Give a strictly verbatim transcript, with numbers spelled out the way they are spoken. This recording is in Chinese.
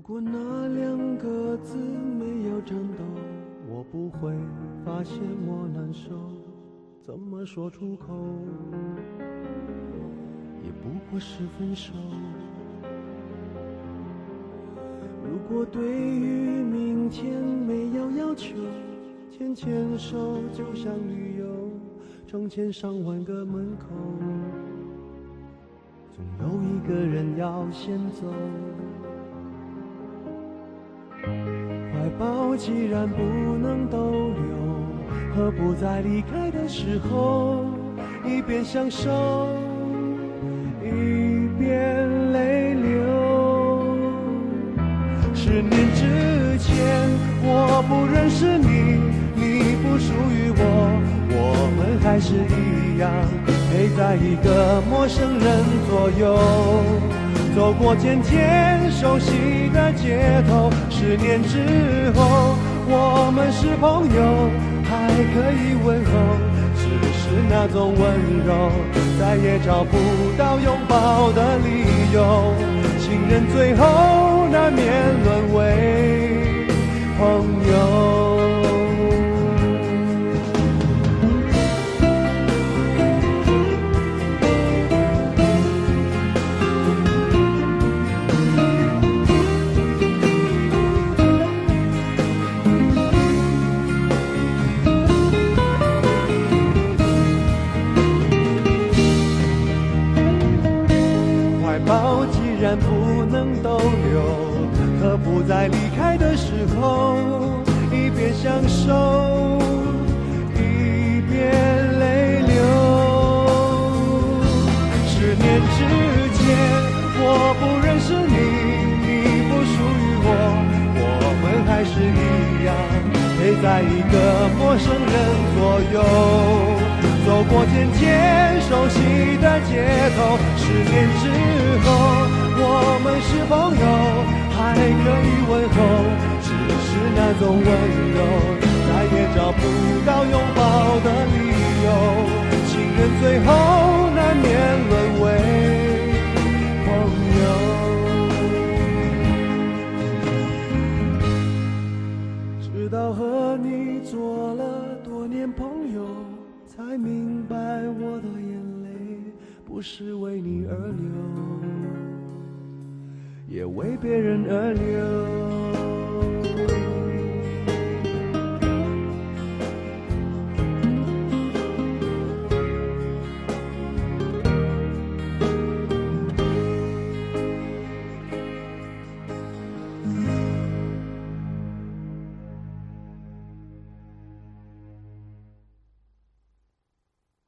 果那两个字没有颤抖，我不会发现我难受，怎么说出口，也不过是分手。如果对于明天没有要求，牵牵手就像旅游，成千上万个门口，总有一个人要先走。怀抱既然不能逗留，何不在离开的时候，一边享受，一边泪流。十年之前我不认识你，你不属于我，我们还是一样陪在一个陌生人左右，走过渐渐熟悉的街头。十年之后我们是朋友，还可以问候，只是那种温柔再也找不到拥抱的理由。情人最后难免沦为朋友。既然不能逗留，何不在离开的时候，一边享受，一边泪流。十年之前我不认识你，你不属于我，我们还是一样陪在一个陌生人左右，走过渐渐熟悉的街头。十年之后我们是朋友，还可以问候，只是那种温柔再也找不到拥抱的理由。情人最后难免沦为朋友。直到和你做了多年朋友，才明白我的眼泪不是为你而流，也为别人而流。